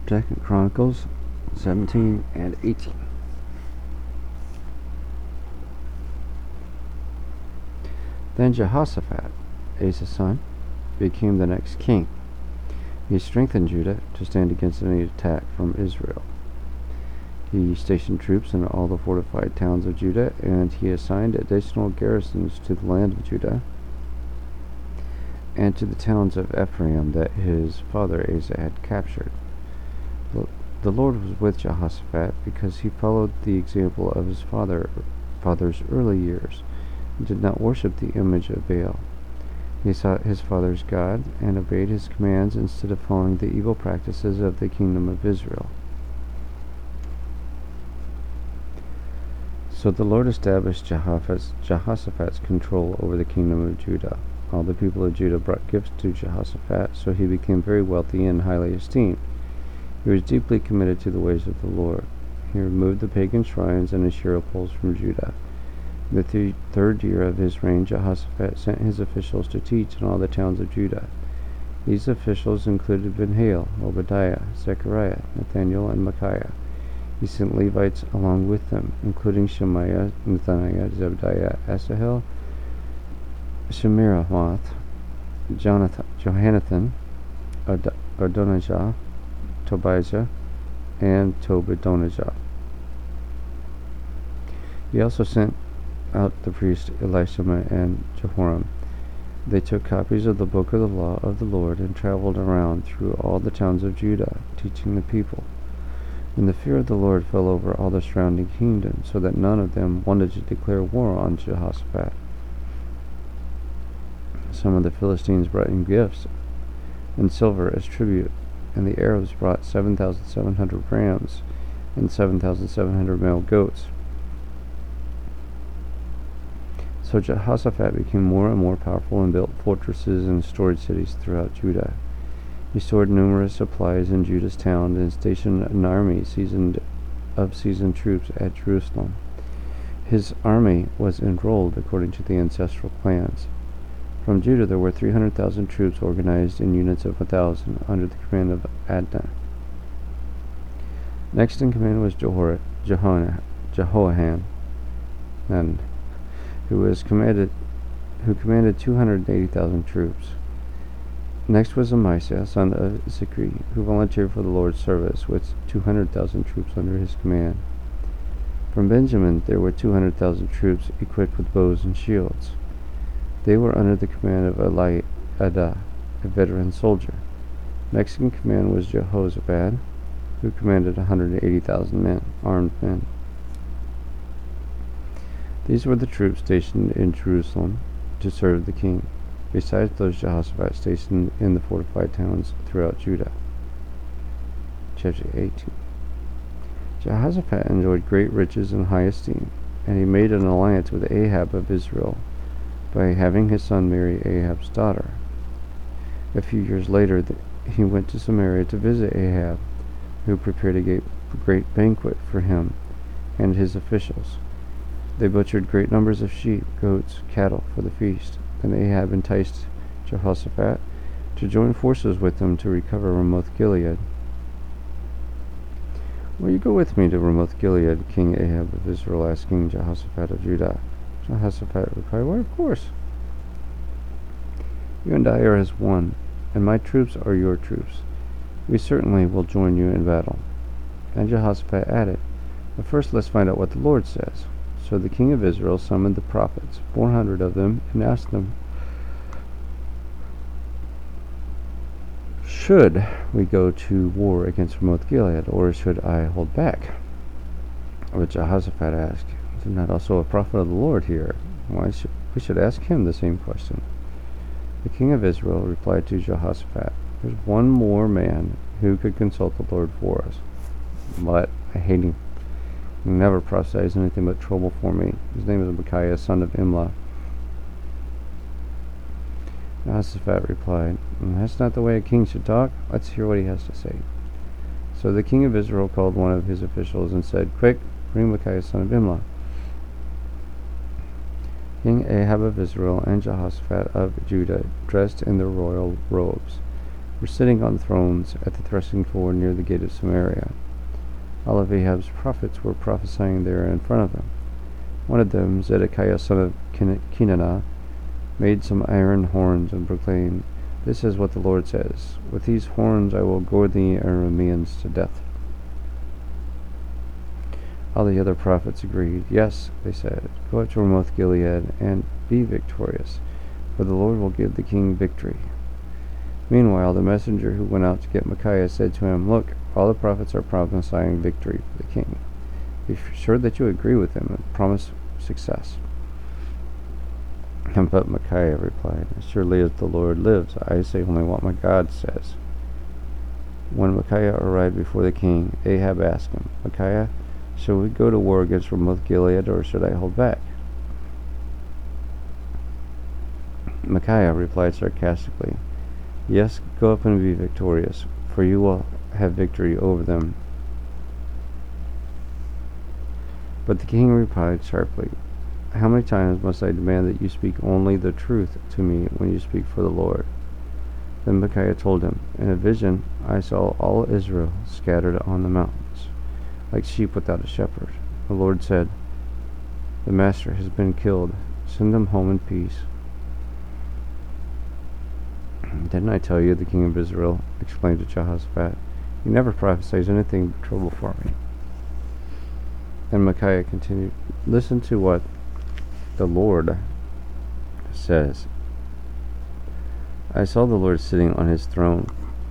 2 Chronicles 17 and 18. Then Jehoshaphat, Asa's son, became the next king. He strengthened Judah to stand against any attack from Israel. He stationed troops in all the fortified towns of Judah, and he assigned additional garrisons to the land of Judah and to the towns of Ephraim that his father Asa had captured. The Lord was with Jehoshaphat because he followed the example of his father's early years and did not worship the image of Baal. He sought his father's God and obeyed his commands instead of following the evil practices of the kingdom of Israel. So the Lord established Jehoshaphat's control over the kingdom of Judah. All the people of Judah brought gifts to Jehoshaphat, so he became very wealthy and highly esteemed. He was deeply committed to the ways of the Lord. He removed the pagan shrines and Asherah poles from Judah. In the third year of his reign, Jehoshaphat sent his officials to teach in all the towns of Judah. These officials included Ben-Hail, Obadiah, Zechariah, Nathaniel, and Micaiah. He sent Levites along with them, including Shemaiah, Nethaniah, Zebadiah, Asahel, Shemiramoth, Johanathan, Adonijah, Tobijah, and Tobadonijah. He also sent out the priests Elishama and Jehoram. They took copies of the book of the law of the Lord and traveled around through all the towns of Judah, teaching the people. And the fear of the Lord fell over all the surrounding kingdoms, so that none of them wanted to declare war on Jehoshaphat. Some of the Philistines brought him gifts and silver as tribute, and the Arabs brought 7,700 rams and 7,700 male goats. So Jehoshaphat became more and more powerful and built fortresses and storage cities throughout Judah. He stored numerous supplies in Judah's towns and stationed an army seasoned troops at Jerusalem. His army was enrolled according to the ancestral clans. From Judah there were 300,000 troops organized in units of 1,000 under the command of Adnah. Next in command was Jehohanan, who commanded 280,000 troops. Next was Amasiah, son of Zikri, who volunteered for the Lord's service with 200,000 troops under his command. From Benjamin there were 200,000 troops equipped with bows and shields. They were under the command of Eliada, a veteran soldier. Next in command was Jehozabad, who commanded 180,000 armed men. These were the troops stationed in Jerusalem to serve the king, besides those Jehoshaphat stationed in the fortified towns throughout Judah. Chapter 18. Jehoshaphat enjoyed great riches and high esteem, and he made an alliance with Ahab of Israel by having his son marry Ahab's daughter. A few years later, he went to Samaria to visit Ahab, who prepared a great banquet for him and his officials. They butchered great numbers of sheep, goats, cattle for the feast. Then Ahab enticed Jehoshaphat to join forces with him to recover Ramoth Gilead. "Will you go with me to Ramoth Gilead?" King Ahab of Israel asked King Jehoshaphat of Judah. Jehoshaphat replied, "Why, of course. You and I are as one, and my troops are your troops. We certainly will join you in battle." And Jehoshaphat added, "But first let's find out what the Lord says." So the king of Israel summoned the prophets, 400 of them, and asked them, "Should we go to war against Ramoth Gilead, or should I hold back?" But Jehoshaphat asked, "Is there not also a prophet of the Lord here? We should ask him the same question." The king of Israel replied to Jehoshaphat, "There's one more man who could consult the Lord for us, but I hate him. He never prophesies anything but trouble for me. His name is Micaiah, son of Imlah." Jehoshaphat replied, "That's not the way a king should talk. Let's hear what he has to say." So the king of Israel called one of his officials and said, "Quick, bring Micaiah, son of Imlah." King Ahab of Israel and Jehoshaphat of Judah, dressed in their royal robes, were sitting on thrones at the threshing floor near the gate of Samaria. All of Ahab's prophets were prophesying there in front of him. One of them, Zedekiah son of Kenana, made some iron horns and proclaimed, "This is what the Lord says, with these horns I will gore the Arameans to death." All the other prophets agreed. "Yes," they said, "go up to Ramoth Gilead and be victorious, for the Lord will give the king victory." Meanwhile, the messenger who went out to get Micaiah said to him, "Look, all the prophets are prophesying victory for the king. Be sure that you agree with them and promise success." But Micaiah replied, "As surely as the Lord lives, I say only what my God says." When Micaiah arrived before the king, Ahab asked him, "Micaiah, shall we go to war against Ramoth Gilead, or should I hold back?" Micaiah replied sarcastically, "Yes, go up and be victorious, for you will have victory over them." But the king replied sharply, "How many times must I demand that you speak only the truth to me when you speak for the Lord?" Then Micaiah told him, "In a vision I saw all Israel scattered on the mountains, like sheep without a shepherd. The Lord said, 'The master has been killed. Send them home in peace.'" "Didn't I tell you?" the king of Israel exclaimed to Jehoshaphat. "He never prophesies anything but trouble for me." And Micaiah continued, "Listen to what the Lord says. I saw the Lord sitting on his throne,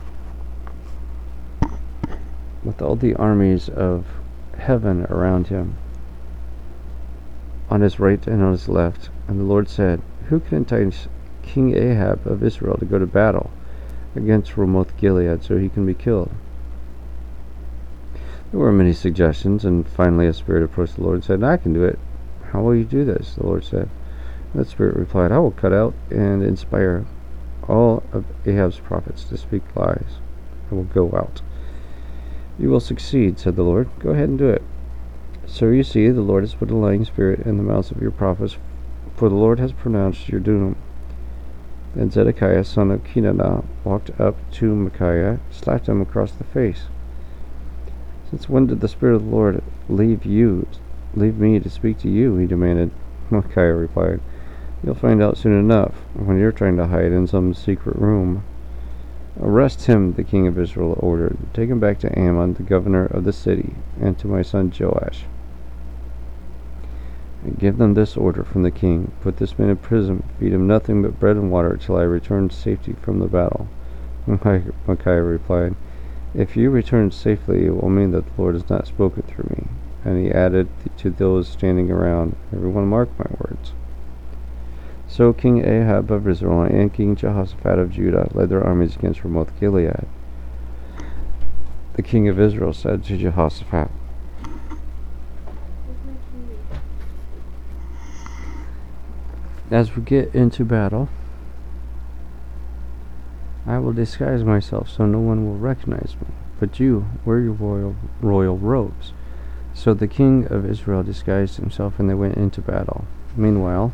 with all the armies of heaven around him, on his right and on his left. And the Lord said, 'Who can entice King Ahab of Israel to go to battle against Ramoth Gilead so he can be killed?'" There were many suggestions, and finally a spirit approached the Lord and said, "I can do it." "How will you do this?" the Lord said. And the spirit replied, "I will cut out and inspire all of Ahab's prophets to speak lies. I will go out." "You will succeed," said the Lord. "Go ahead and do it." "So you see, the Lord has put a lying spirit in the mouths of your prophets, for the Lord has pronounced your doom." Then Zedekiah son of Kenana walked up to Micaiah, slapped him across the face. "Since when did the Spirit of the Lord leave me to speak to you?" he demanded. Micaiah replied, "You'll find out soon enough, when you're trying to hide in some secret room." "Arrest him," the king of Israel ordered. "Take him back to Ammon, the governor of the city, and to my son Joash. And give them this order from the king: Put this man in prison, feed him nothing but bread and water till I return safely from the battle." Micaiah replied, "If you return safely, it will mean that the Lord has not spoken through me." And he added to those standing around, "Everyone mark my words." So King Ahab of Israel and King Jehoshaphat of Judah led their armies against Ramoth Gilead. The king of Israel said to Jehoshaphat, "As we get into battle, I will disguise myself so no one will recognize me, but you wear your royal robes." So the king of Israel disguised himself, and they went into battle. Meanwhile,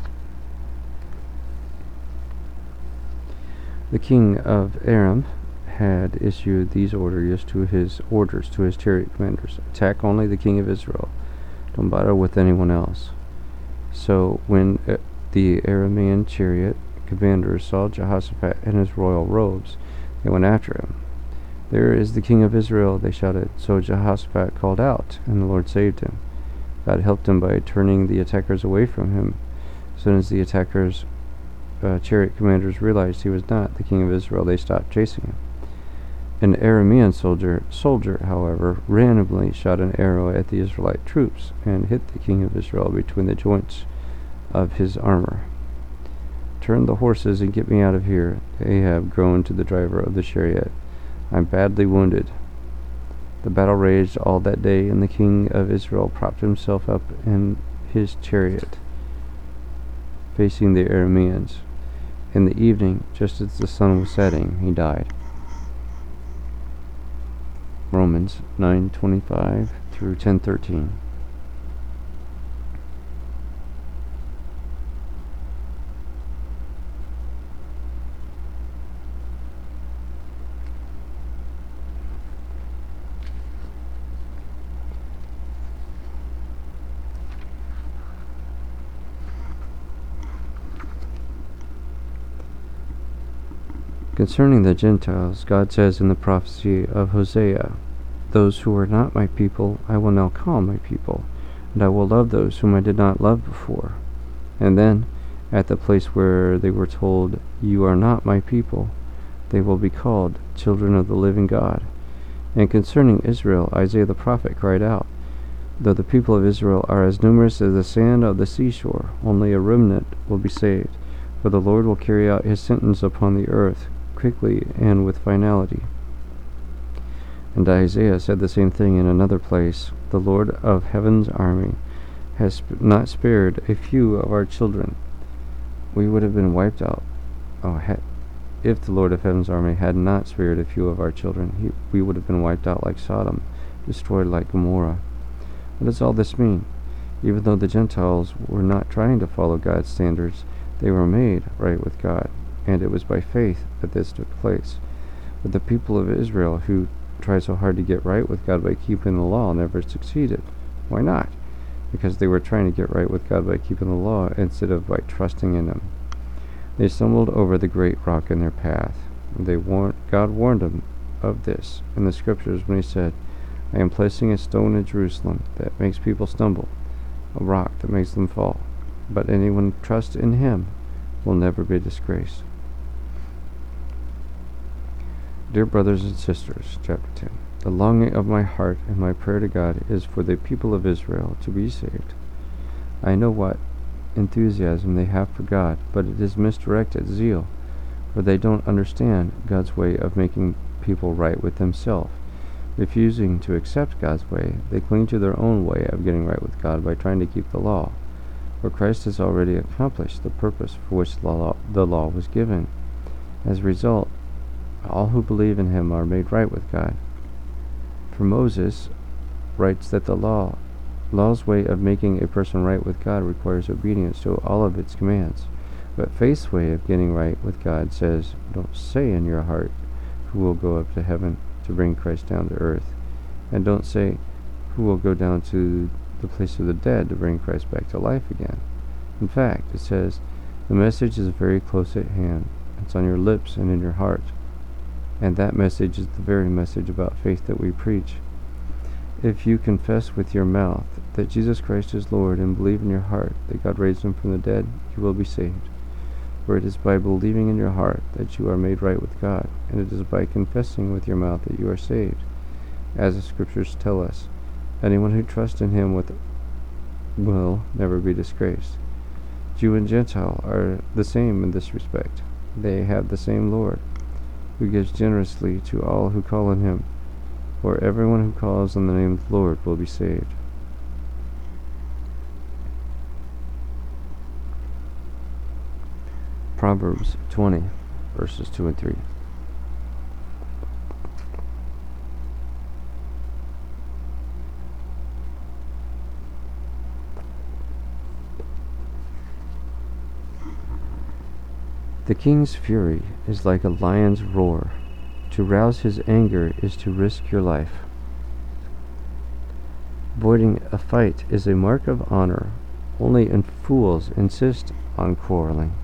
the king of Aram had issued these orders to his chariot commanders: "Attack only the king of Israel. Don't bother with anyone else." So when the Aramean chariot commanders saw Jehoshaphat in his royal robes, they went after him. "There is the king of Israel," they shouted. So Jehoshaphat called out, and the Lord saved him. God helped him by turning the attackers away from him. As soon as the attackers' chariot commanders realized he was not the king of Israel, they stopped chasing him. An Aramean soldier, however, randomly shot an arrow at the Israelite troops and hit the king of Israel between the joints of his armor. "Turn the horses and get me out of here," Ahab groaned to the driver of the chariot. "I'm badly wounded." The battle raged all that day, and the king of Israel propped himself up in his chariot, facing the Arameans. In the evening, just as the sun was setting, he died. Romans 9:25 through 10:13. Concerning the Gentiles, God says in the prophecy of Hosea, "Those who are not my people I will now call my people, and I will love those whom I did not love before." And then, at the place where they were told, "You are not my people," they will be called children of the living God. And concerning Israel, Isaiah the prophet cried out, "Though the people of Israel are as numerous as the sand of the seashore, only a remnant will be saved, for the Lord will carry out his sentence upon the earth quickly and with finality." And Isaiah said the same thing in another place, "The Lord of heaven's army has not spared a few of our children." We would have been wiped out. If the Lord of heaven's army had not spared a few of our children, we would have been wiped out like Sodom, destroyed like Gomorrah. What does all this mean? Even though the Gentiles were not trying to follow God's standards, they were made right with God, and it was by faith that this took place. But the people of Israel who tried so hard to get right with God by keeping the law never succeeded. Why not? Because they were trying to get right with God by keeping the law instead of by trusting in Him. They stumbled over the great rock in their path. God warned them of this in the scriptures when He said, "I am placing a stone in Jerusalem that makes people stumble, a rock that makes them fall. But anyone who trusts in Him will never be disgraced." Dear brothers and sisters, chapter 10. The longing of my heart and my prayer to God is for the people of Israel to be saved. I know what enthusiasm they have for God, but it is misdirected zeal, for they don't understand God's way of making people right with themselves. Refusing to accept God's way, they cling to their own way of getting right with God by trying to keep the law, for Christ has already accomplished the purpose for which the law was given. As a result, all who believe in Him are made right with God. For Moses writes that the law's way of making a person right with God requires obedience to all of its commands. But faith's way of getting right with God says, "Don't say in your heart, 'Who will go up to heaven to bring Christ down to earth?' And don't say, 'Who will go down to the place of the dead to bring Christ back to life again?' In fact, it says, the message is very close at hand. It's on your lips and in your heart. And that message is the very message about faith that we preach. If you confess with your mouth that Jesus Christ is Lord and believe in your heart that God raised Him from the dead, you will be saved. For it is by believing in your heart that you are made right with God, and it is by confessing with your mouth that you are saved. As the scriptures tell us, anyone who trusts in Him will never be disgraced. Jew and Gentile are the same in this respect. They have the same Lord, who gives generously to all who call on Him. For everyone who calls on the name of the Lord will be saved. Proverbs 20, verses 2 and 3. The king's fury is like a lion's roar. To rouse his anger is to risk your life. Avoiding a fight is a mark of honor. Only fools insist on quarreling.